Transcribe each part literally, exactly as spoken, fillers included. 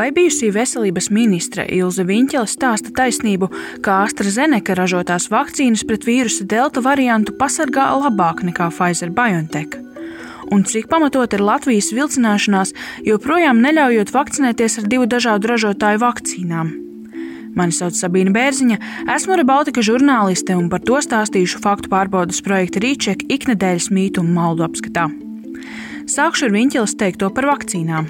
Vai bijusī veselības ministre Ilze Viņķele stāsta taisnību, ka AstraZeneca ražotās vakcīnas pret vīrusa delta variantu pasargā labāk nekā Pfizer-BioNTech? Un cik pamatot ir Latvijas vilcināšanās, joprojām neļaujot vakcinēties ar divu dažādu ražotāju vakcīnām? Mani sauc Sabīna Bērziņa, esmu ReBaltica žurnāliste un par to stāstīšu faktu pārbaudes projekta Rīček iknedēļas mītu un maldu apskatā. Sākšu ar Viņķeles teikto par vakcīnām.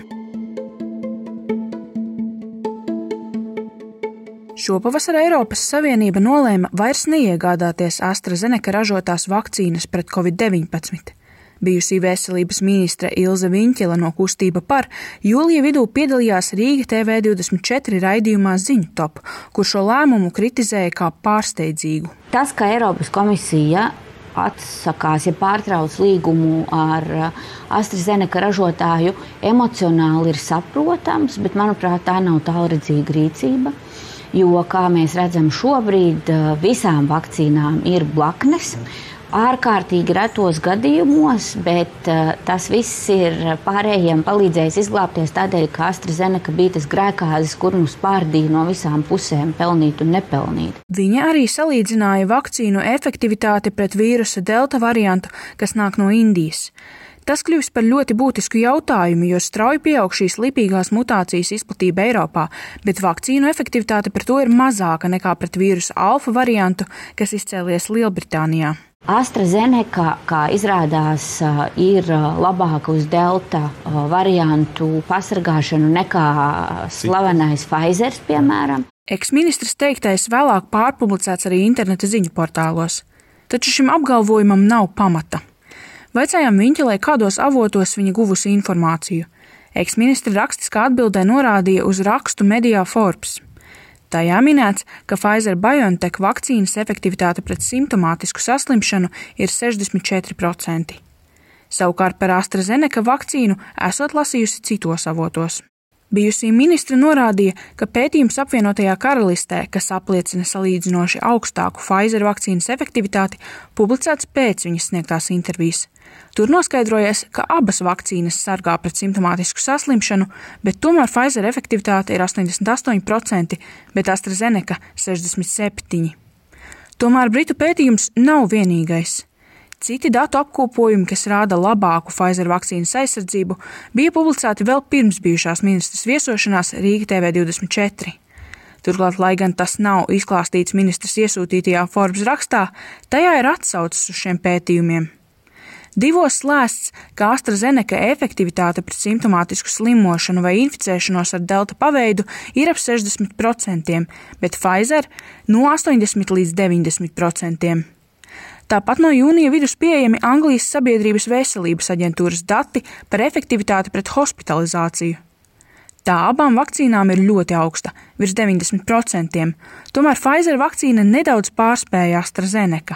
Šopavasar Eiropas Savienība nolēma vairs neiegādāties AstraZeneca ražotās vakcīnas pret covid deviņpadsmit. Bijusī veselības ministre Ilze Viņķele no Kustība par jūlija vidū piedalījās Rīga T V divdesmit četri raidījumā Ziņu top, kur šo lēmumu kritizēja kā pārsteidzīgu. Tas, ka Eiropas komisija atsakās, ja pārtrauc līgumu ar AstraZeneca ražotāju, emocionāli ir saprotams, bet, manuprāt, tā nav tālredzīga rīcība. Jo, kā mēs redzam šobrīd, visām vakcīnām ir blaknes, ārkārtīgi retos gadījumos, bet tas viss ir pārējiem palīdzējis izglābties tādēļ, ka AstraZeneca bija tas grēkāzis, kur mums pārdīja no visām pusēm pelnīt un nepelnīt. Viņa arī salīdzināja vakcīnu efektivitāti pret vīrusa delta variantu, kas nāk no Indijas. Tas kļūst par ļoti būtisku jautājumu, jo strauji pieaug šīs lipīgās mutācijas izplatība Eiropā, bet vakcīnu efektivitāte pret to ir mazāka nekā pret vīrusa alfa variantu, kas izcēlies Lielbritānijā. AstraZeneca, kā izrādās, ir labāka uz delta variantu pasargāšanu nekā slavenais Pfizer, piemēram. Eksministrs teiktais vēlāk pārpublicēts arī interneta ziņu portālos. Taču šim apgalvojumam nav pamata. Vaicājām Viņķelei, kādos avotos viņa guvusi informāciju. Eksministri rakstiskā atbildē norādīja uz rakstu medijā Forbes. Tajā minēts, ka Pfizer-BioNTech vakcīnas efektivitāte pret simptomātisku saslimšanu ir sešdesmit četri procenti. Savukārt par AstraZeneca vakcīnu esot lasījusi citos avotos. Bijusī ministre norādīja, ka pētījums apvienotajā karalistē, kas apliecina salīdzinoši augstāku Pfizer vakcīnas efektivitāti, publicēts pēc viņas sniegtās intervijas. Tur noskaidrojies, ka abas vakcīnas sargā pret simptomātisku saslimšanu, bet tomēr Pfizer efektivitāte ir astoņdesmit astoņi procenti, bet AstraZeneca sešdesmit septiņi procenti. Tomēr britu pētījums nav vienīgais. Citi datu apkopojumi, kas rāda labāku Pfizer vakcīnas aizsardzību, bija publicēti vēl pirms bijušās ministres viesošanās Rīga T V divdesmit četri. Turklāt, lai gan tas nav izklāstīts ministres iesūtītajā Forbes rakstā, tajā ir atsauces uz šiem pētījumiem. Divos slēsts, ka AstraZeneca efektivitāte pret simptomātisku slimošanu vai inficēšanos ar delta paveidu ir ap sešdesmit procentiem, bet Pfizer no astoņdesmit līdz deviņdesmit procentiem. Tāpat no jūnija vidus pieejami Anglijas sabiedrības veselības aģentūras dati par efektivitāti pret hospitalizāciju. Tā abām vakcīnām ir ļoti augsta, virs deviņdesmit procentiem, tomēr Pfizer vakcīna nedaudz pārspēja AstraZeneca.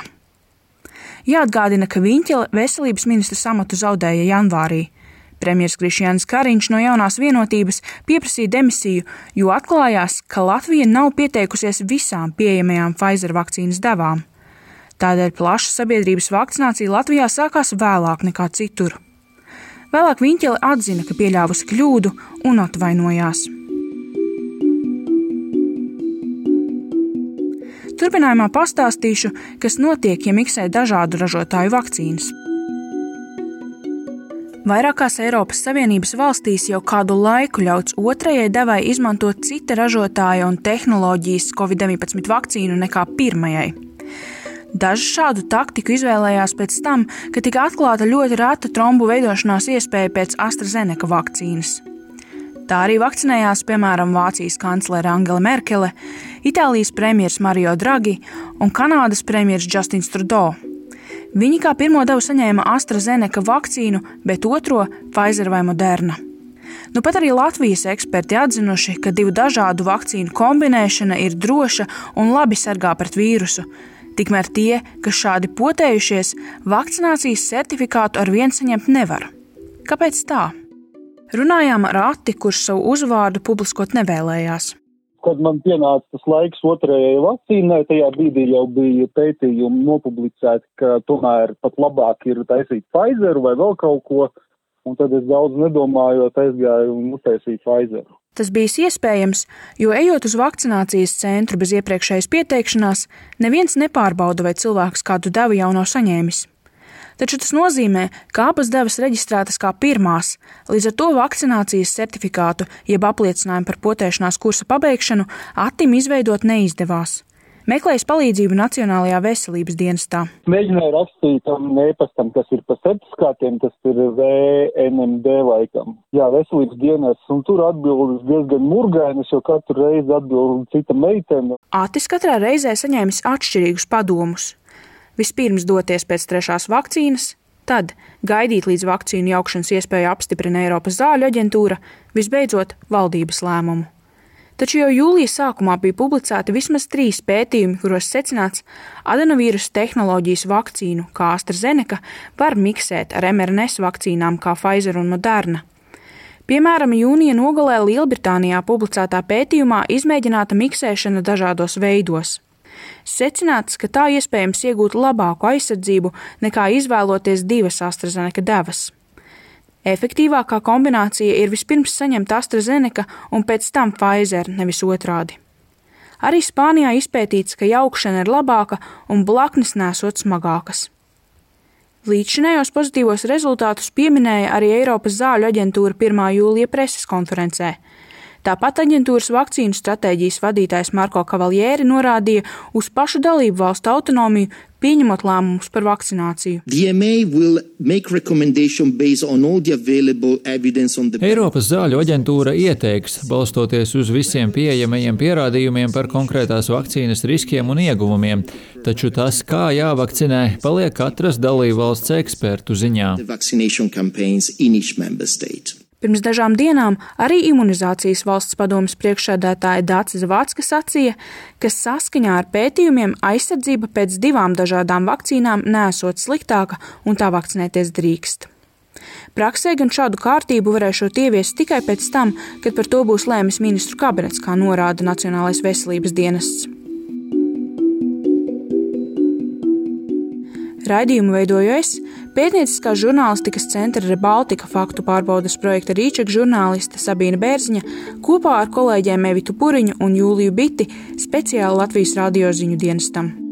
Jāatgādina, ka Viņķele veselības ministra amatu zaudēja janvārī. Premjers Krišjānis Kariņš no Jaunās vienotības pieprasīja demisiju, jo atklājās, ka Latvija nav pieteikusies visām pieejamajām Pfizer vakcīnas devām. Tādēļ plaša sabiedrības vakcinācija Latvijā sākās vēlāk nekā citur. Vēlāk Viņķele atzina, ka pieļāvusi kļūdu un atvainojās. Turpinājumā pastāstīšu, kas notiek, ja miksē dažādu ražotāju vakcīnas. Vairākās Eiropas Savienības valstīs jau kādu laiku ļauts otrajai devai izmantot cita ražotāja un tehnoloģijas covid deviņpadsmit vakcīnu nekā pirmajai. Daži šādu taktiku izvēlējās pēc tam, ka tika atklāta ļoti reta trombu veidošanās iespēja pēc AstraZeneca vakcīnas. Tā arī vakcinējās, piemēram, Vācijas kanclere Angela Merkele, Itālijas premjers Mario Draghi un Kanādas premjers Justins Trudeau. Viņi kā pirmo devu saņēma AstraZeneca vakcīnu, bet otro Pfizer vai Moderna. Nu pat arī Latvijas eksperti atzinuši, ka divu dažādu vakcīnu kombinēšana ir droša un labi sargā pret vīrusu. Tikmēr tie, kas šādi potējušies, vakcinācijas certifikātu ar vien saņemt nevar. Kāpēc tā? Runājām ar Ati, kurš savu uzvārdu publiskot nevēlējās. Kad man pienāca tas laiks otrajai vakcīnai, tajā brīdī jau bija pētījumi nopublicēti, ka tomēr pat labāk ir taisīt Pfizeru vai vēl kaut ko, un tad es daudz nedomājot aizgāju un uztaisīju Pfizeru. Tas bijis iespējams, jo ejot uz vakcinācijas centru bez iepriekšējas pieteikšanās, neviens nepārbauda, vai cilvēks kādu devu jau nav saņēmis. Taču tas nozīmē, ka abas devas reģistrētas kā pirmās, līdz ar to vakcinācijas certifikātu, jeb apliecinājumu par potēšanās kursa pabeigšanu, Atim izveidot neizdevās. Meklējis palīdzību Nacionālajā veselības dienestā. Mēģināju rakstīt tam e-pastam, kas ir pa certifikātiem, tas ir V N M D laikam. Jā, veselības dienests, un tur atbildes diezgan murgainas, jo katru reizi atbild cita meitene. Atis katrā reizē saņēmis atšķirīgus padomus. Vispirms doties pēc trešās vakcīnas, tad gaidīt līdz vakcīnu jaukšanas iespēju apstiprina Eiropas zāļu aģentūra, visbeidzot valdības lēmumu. Taču jau jūlija sākumā bija publicēti vismaz trīs pētījumi, kuros secināts, adenovīrusa tehnoloģijas vakcīnu, kā AstraZeneca, var miksēt ar M R N S vakcīnām, kā Pfizer un Moderna. Piemēram, jūnija nogalē Lielbritānijā publicētā pētījumā izmēģināta miksēšana dažādos veidos. Secināts, ka tā iespējams iegūt labāku aizsardzību nekā izvēloties divas AstraZeneca devas. Efektīvākā kombinācija ir vispirms saņemt AstraZeneca un pēc tam Pfizer, nevis otrādi. Arī Spānijā izpētīts, ka jaukšana ir labāka un blaknes nesot smagākas. Līdzšinējos pozitīvos rezultātus pieminēja arī Eiropas zāļu aģentūra pirmā jūlija preses konferencē. Tāpat aģentūras vakcīnu stratēģijas vadītājs Marko Kavaljēri norādīja uz pašu dalību valstu autonomiju, pieņemot lēmumus par vakcināciju. Eiropas zāļu aģentūra ieteiks, balstoties uz visiem pieejamajiem pierādījumiem par konkrētās vakcīnas riskiem un ieguvumiem, taču tas, kā jāvakcinē, paliek katras dalību valsts ekspertu ziņā. Pirms dažām dienām arī imunizācijas valsts padomes priekšsēdētāja Dace Zavacka sacīja, ka saskaņā ar pētījumiem aizsardzība pēc divām dažādām vakcīnām nesot sliktāka un tā vakcinēties drīkst. Praksē gan šādu kārtību varēšot ieviest tikai pēc tam, kad par to būs lēmis ministru kabinets, kā norāda Nacionālais veselības dienests. Raidījumu veidoju es, pētnieciskās žurnālistikas centra Rebaltika faktu pārbaudes projekta Rīčeka žurnāliste Sabīna Bērziņa kopā ar kolēģiem Evitu Puriņu un Jūliju Biti speciāli Latvijas radio ziņu dienestam.